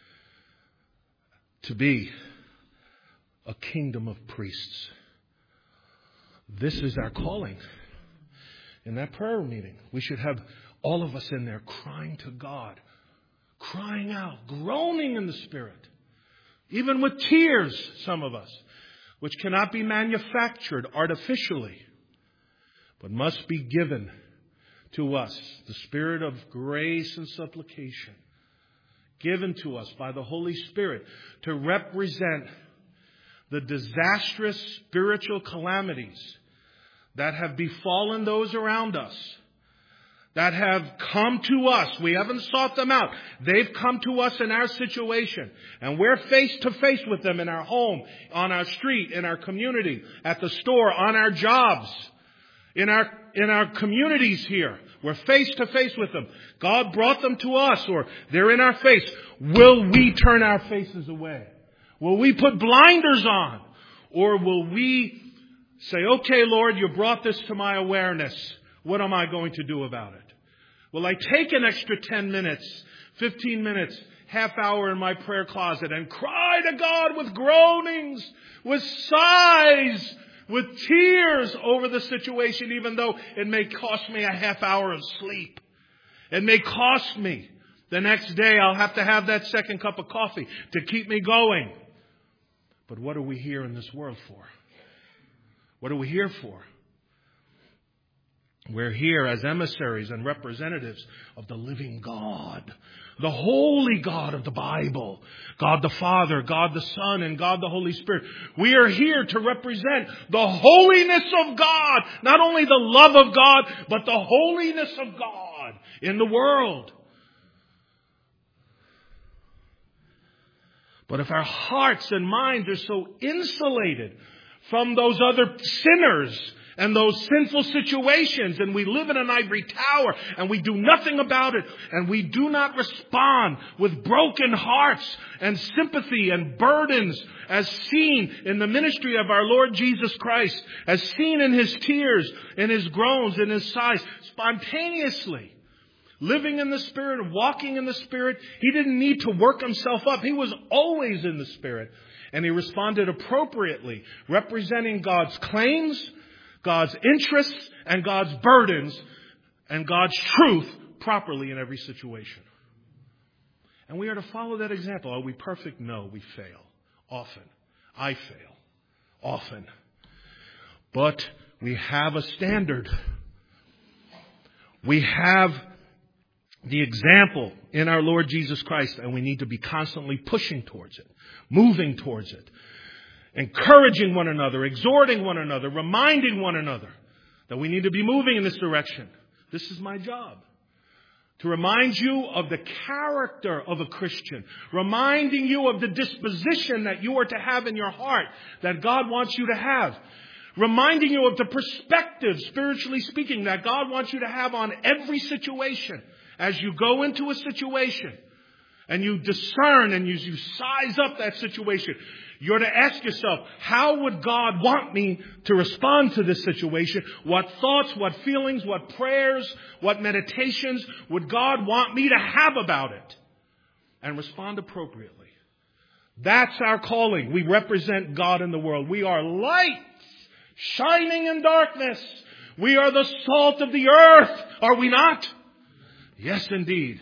to be a kingdom of priests. This is our calling. In that prayer meeting, we should have all of us in there crying to God, crying out, groaning in the Spirit, even with tears, some of us, which cannot be manufactured artificially, but must be given to us. The Spirit of grace and supplication, given to us by the Holy Spirit to represent the disastrous spiritual calamities that have befallen those around us, that have come to us. We haven't sought them out. They've come to us in our situation. And we're face to face with them in our home, on our street, in our community, at the store, on our jobs, in our, in our communities here. We're face to face with them. God brought them to us, or they're in our face. Will we turn our faces away? Will we put blinders on? Or will we say, okay, Lord, you brought this to my awareness. What am I going to do about it? Will I take an extra ten minutes, fifteen minutes, half hour in my prayer closet and cry to God with groanings, with sighs, with tears over the situation, even though it may cost me a half hour of sleep? It may cost me. The next day I'll have to have that second cup of coffee to keep me going. But what are we here in this world for? What are we here for? We're here as emissaries and representatives of the living God, the holy God of the Bible, God the Father, God the Son, and God the Holy Spirit. We are here to represent the holiness of God, not only the love of God, but the holiness of God in the world. But if our hearts and minds are so insulated from those other sinners and those sinful situations, and we live in an ivory tower and we do nothing about it, and we do not respond with broken hearts and sympathy and burdens as seen in the ministry of our Lord Jesus Christ, as seen in His tears, in His groans, in His sighs, spontaneously living in the Spirit, walking in the Spirit. He didn't need to work Himself up. He was always in the Spirit. And He responded appropriately, representing God's claims, God's interests, and God's burdens, and God's truth properly in every situation. And we are to follow that example. Are we perfect? No, we fail. Often. I fail. Often. But we have a standard. We have the example in our Lord Jesus Christ, and we need to be constantly pushing towards it, moving towards it, encouraging one another, exhorting one another, reminding one another that we need to be moving in this direction. This is my job. To remind you of the character of a Christian, reminding you of the disposition that you are to have in your heart, that God wants you to have, reminding you of the perspective, spiritually speaking, that God wants you to have on every situation. As you go into a situation and you discern and you, you size up that situation, you're to ask yourself, how would God want me to respond to this situation? What thoughts, what feelings, what prayers, what meditations would God want me to have about it? And respond appropriately. That's our calling. We represent God in the world. We are lights shining in darkness. We are the salt of the earth. Are we not? Yes, indeed.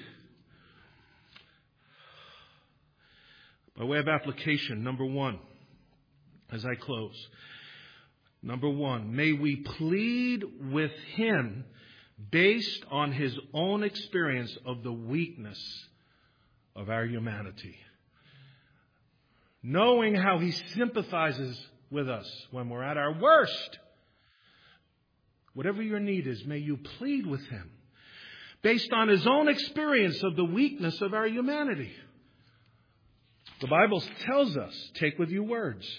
By way of application, number one, as I close. Number one, may we plead with Him based on His own experience of the weakness of our humanity. Knowing how He sympathizes with us when we're at our worst. Whatever your need is, may you plead with Him based on His own experience of the weakness of our humanity. The Bible tells us, take with you words.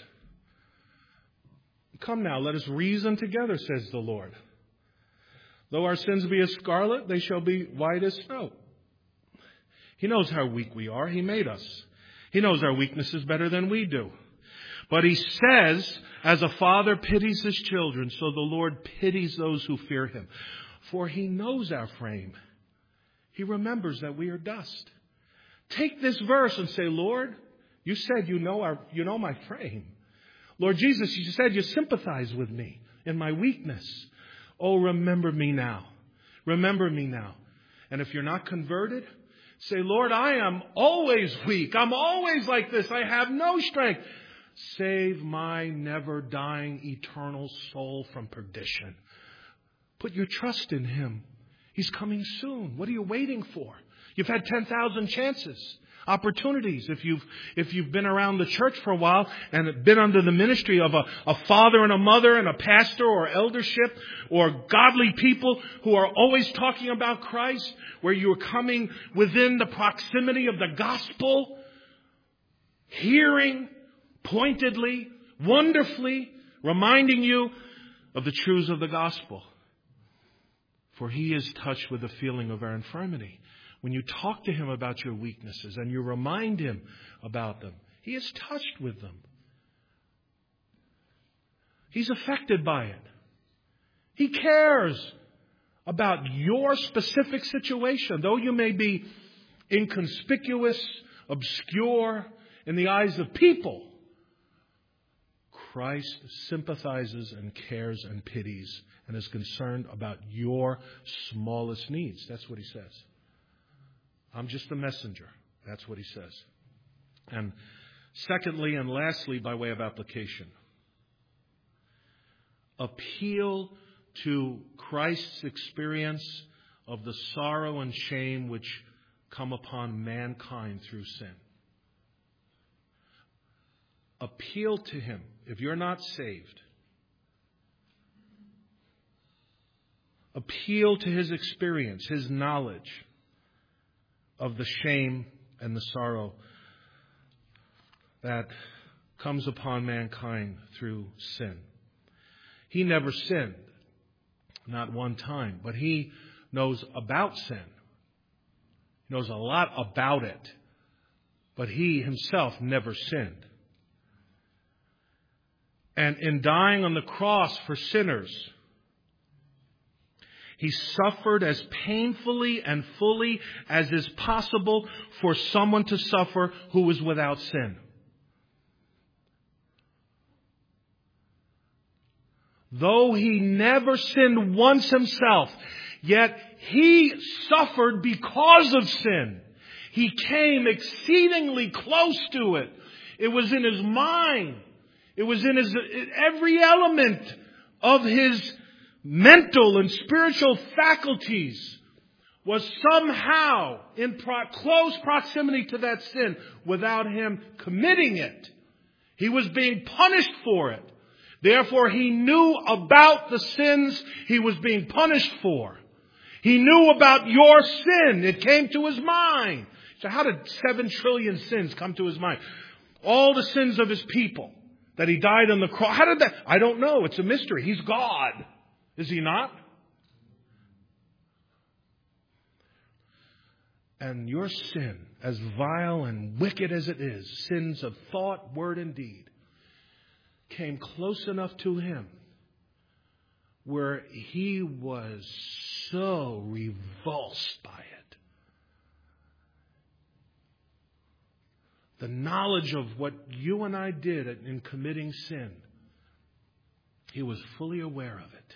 Come now, let us reason together, says the Lord. Though our sins be as scarlet, they shall be white as snow. He knows how weak we are. He made us. He knows our weaknesses better than we do. But He says, as a father pities his children, so the Lord pities those who fear Him. For He knows our frame. He remembers that we are dust. Take this verse and say, Lord, you said you know our, you know my frame. Lord Jesus, you said you sympathize with me in my weakness. Oh, remember me now. Remember me now. And if you're not converted, say, Lord, I am always weak. I'm always like this. I have no strength. Save my never dying eternal soul from perdition. Put your trust in Him. He's coming soon. What are you waiting for? You've had ten thousand chances, opportunities. If you've, if you've been around the church for a while and been under the ministry of a, a father and a mother and a pastor or eldership or godly people who are always talking about Christ, where you're coming within the proximity of the gospel, hearing pointedly, wonderfully, reminding you of the truths of the gospel. For He is touched with the feeling of our infirmity. When you talk to Him about your weaknesses and you remind Him about them, He is touched with them. He's affected by it. He cares about your specific situation. Though you may be inconspicuous, obscure in the eyes of people, Christ sympathizes and cares and pities and is concerned about your smallest needs. That's what He says. I'm just a messenger. That's what He says. And secondly and lastly, by way of application, appeal to Christ's experience of the sorrow and shame which come upon mankind through sin. Appeal to Him if you're not saved. Appeal to His experience, His knowledge of the shame and the sorrow that comes upon mankind through sin. He never sinned, not one time, but He knows about sin. He knows a lot about it, but He Himself never sinned. And in dying on the cross for sinners, He suffered as painfully and fully as is possible for someone to suffer who was without sin. Though He never sinned once Himself, yet He suffered because of sin. He came exceedingly close to it. It was in His mind. It was in His every element of His mental and spiritual faculties was somehow in pro- close proximity to that sin without Him committing it. He was being punished for it. Therefore, He knew about the sins He was being punished for. He knew about your sin. It came to His mind. So how did seven trillion sins come to His mind? All the sins of His people that He died on the cross. How did that? I don't know. It's a mystery. He's God. Is He not? And your sin, as vile and wicked as it is, sins of thought, word, and deed, came close enough to Him where He was so revulsed by it. The knowledge of what you and I did in committing sin, He was fully aware of it.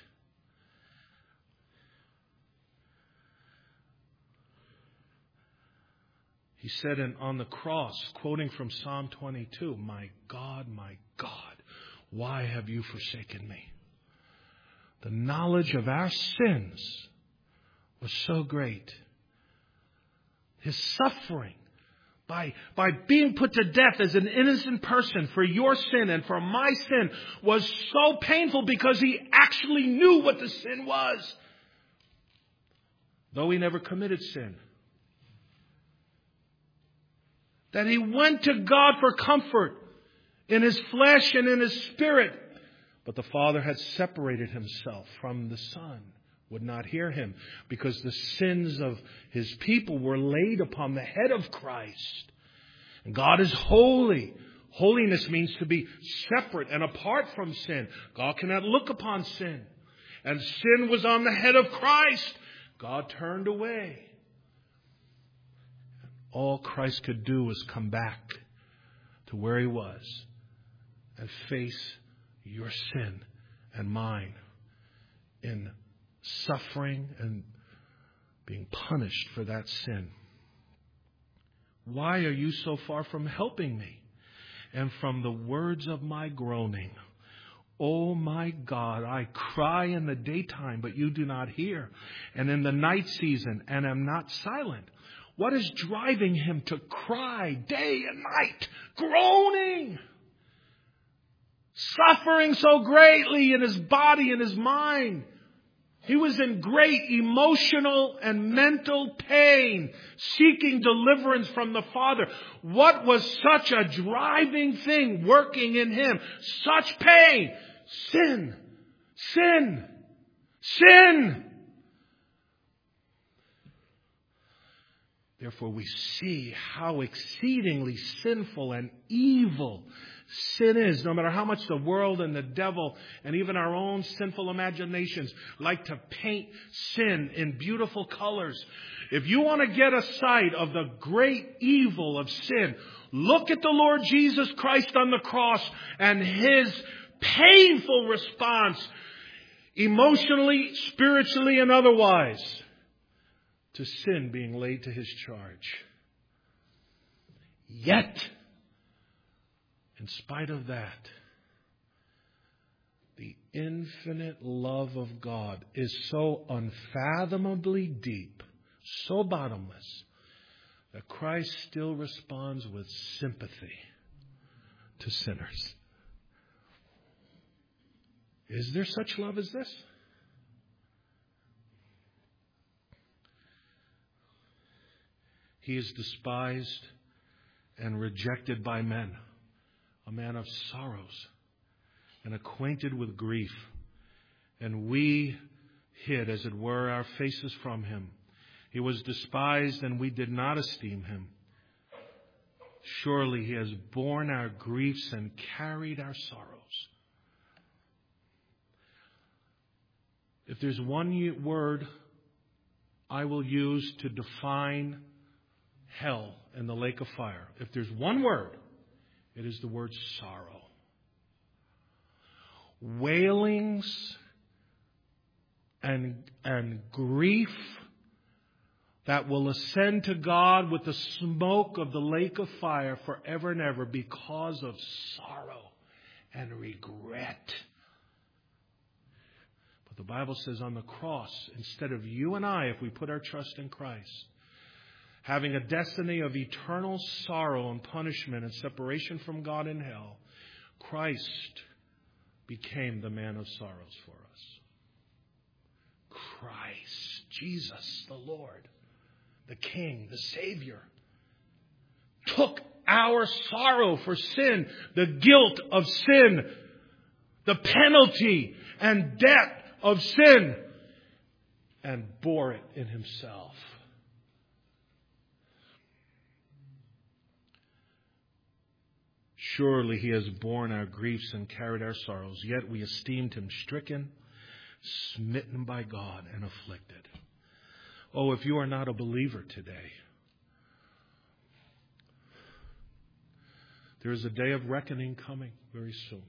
He said in, on the cross, quoting from Psalm twenty-two, "My God, my God, why have you forsaken me?" The knowledge of our sins was so great. His suffering by, by being put to death as an innocent person for your sin and for my sin was so painful because He actually knew what the sin was. Though He never committed sin. That He went to God for comfort in His flesh and in His spirit. But the Father had separated Himself from the Son, would not hear Him, because the sins of His people were laid upon the head of Christ. And God is holy. Holiness means to be separate and apart from sin. God cannot look upon sin. And sin was on the head of Christ. God turned away. All Christ could do was come back to where He was and face your sin and mine in suffering and being punished for that sin. Why are you so far from helping me and from the words of my groaning? Oh my God, I cry in the daytime, but you do not hear, and in the night season, and am not silent. What is driving Him to cry day and night, groaning, suffering so greatly in His body and His mind? He was in great emotional and mental pain, seeking deliverance from the Father. What was such a driving thing working in Him? Such pain. Sin. Sin. Sin. Therefore, we see how exceedingly sinful and evil sin is, no matter how much the world and the devil and even our own sinful imaginations like to paint sin in beautiful colors. If you want to get a sight of the great evil of sin, look at the Lord Jesus Christ on the cross and His painful response, emotionally, spiritually, and otherwise, to sin being laid to His charge. Yet, in spite of that, The infinite love of God is so unfathomably deep, so bottomless, that Christ still responds with sympathy to sinners. Is there such love as this? He is despised and rejected by men, a man of sorrows and acquainted with grief. And we hid, as it were, our faces from him. He was despised, and we did not esteem him. Surely he has borne our griefs and carried our sorrows. If there's one word I will use to define hell and the lake of fire, if there's one word, it is the word sorrow. Wailings and, and grief that will ascend to God with the smoke of the lake of fire forever and ever because of sorrow and regret. But the Bible says on the cross, instead of you and I, if we put our trust in Christ, having a destiny of eternal sorrow and punishment and separation from God in hell, Christ became the man of sorrows for us. Christ, Jesus, the Lord, the King, the Savior, took our sorrow for sin, the guilt of sin, the penalty and debt of sin, and bore it in himself. Surely he has borne our griefs and carried our sorrows, yet we esteemed him stricken, smitten by God, and afflicted. Oh, if you are not a believer today, there is a day of reckoning coming very soon.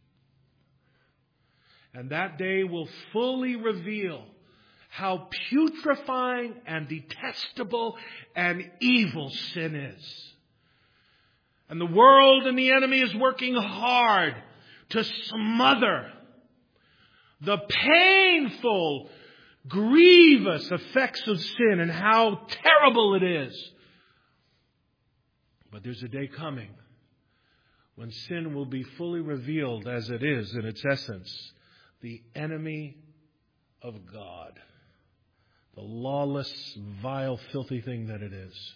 And that day will fully reveal how putrefying and detestable and evil sin is. And the world and the enemy is working hard to smother the painful, grievous effects of sin and how terrible it is. But there's a day coming when sin will be fully revealed as it is in its essence, the enemy of God, the lawless, vile, filthy thing that it is.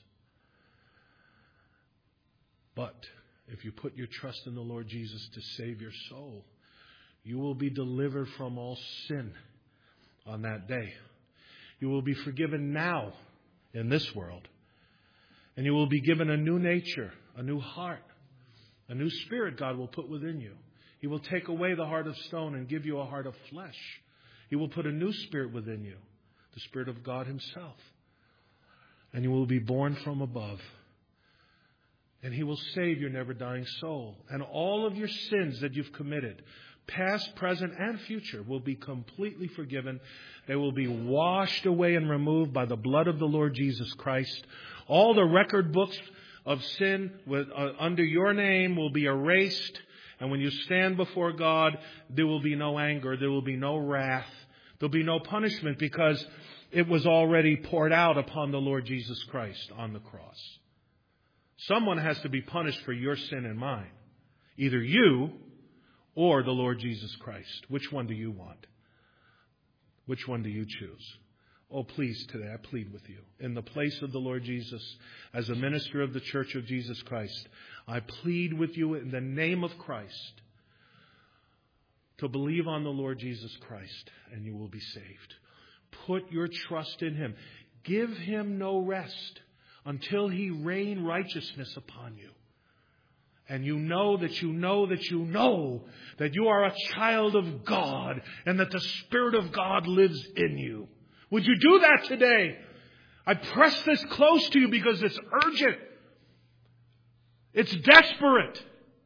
But if you put your trust in the Lord Jesus to save your soul, you will be delivered from all sin on that day. You will be forgiven now in this world. And you will be given a new nature, a new heart, a new spirit God will put within you. He will take away the heart of stone and give you a heart of flesh. He will put a new spirit within you, the Spirit of God himself. And you will be born from above. And he will save your never-dying soul. And all of your sins that you've committed, past, present, and future, will be completely forgiven. They will be washed away and removed by the blood of the Lord Jesus Christ. All the record books of sin with, uh, under your name will be erased. And when you stand before God, there will be no anger. There will be no wrath. There'll be no punishment because it was already poured out upon the Lord Jesus Christ on the cross. Someone has to be punished for your sin and mine. Either you or the Lord Jesus Christ. Which one do you want? Which one do you choose? Oh, please, today I plead with you. In the place of the Lord Jesus, as a minister of the Church of Jesus Christ, I plead with you in the name of Christ to believe on the Lord Jesus Christ and you will be saved. Put your trust in him. Give him no rest until he rain righteousness upon you. And you know that you know that you know that you are a child of God and that the Spirit of God lives in you. Would you do that today? I press this close to you because it's urgent. It's desperate.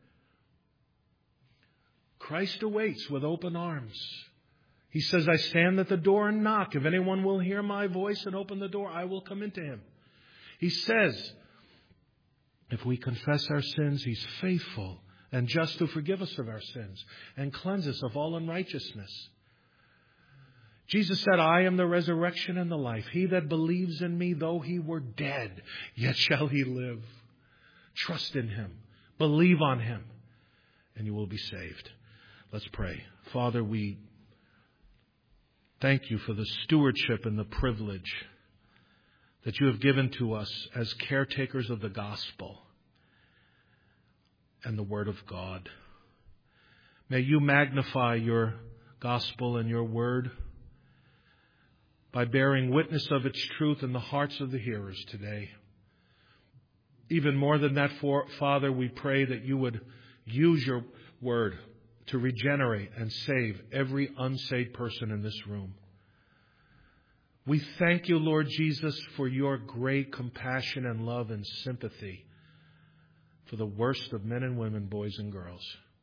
Christ awaits with open arms. He says, I stand at the door and knock. If anyone will hear my voice and open the door, I will come into him. He says, if we confess our sins, he's faithful and just to forgive us of our sins and cleanse us of all unrighteousness. Jesus said, I am the resurrection and the life. He that believes in me, though he were dead, yet shall he live. Trust in him. Believe on him, and you will be saved. Let's pray. Father, we thank you for the stewardship and the privilege that you have given to us as caretakers of the gospel and the Word of God. May you magnify your gospel and your Word by bearing witness of its truth in the hearts of the hearers today. Even more than that, for, Father, we pray that you would use your Word to regenerate and save every unsaved person in this room. We thank you, Lord Jesus, for your great compassion and love and sympathy for the worst of men and women, boys and girls,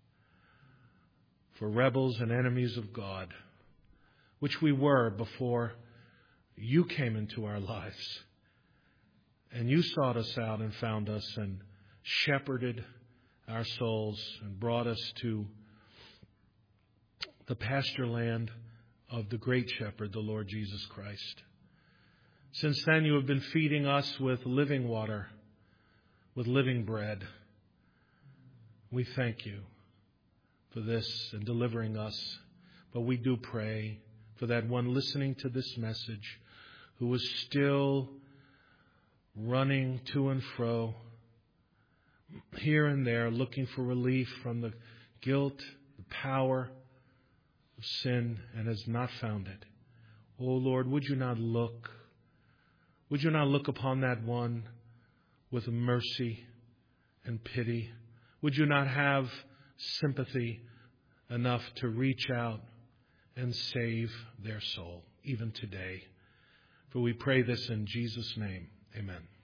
for rebels and enemies of God, which we were before you came into our lives. And you sought us out and found us and shepherded our souls and brought us to the pasture land of the great shepherd, the Lord Jesus Christ. Since then, you have been feeding us with living water, with living bread. We thank you for this and delivering us. But we do pray for that one listening to this message who is still running to and fro, here and there, looking for relief from the guilt, the power of sin, and has not found it. Oh Lord, would you not look, would you not look upon that one with mercy and pity? Would you not have sympathy enough to reach out and save their soul, even today? For we pray this in Jesus' name. Amen.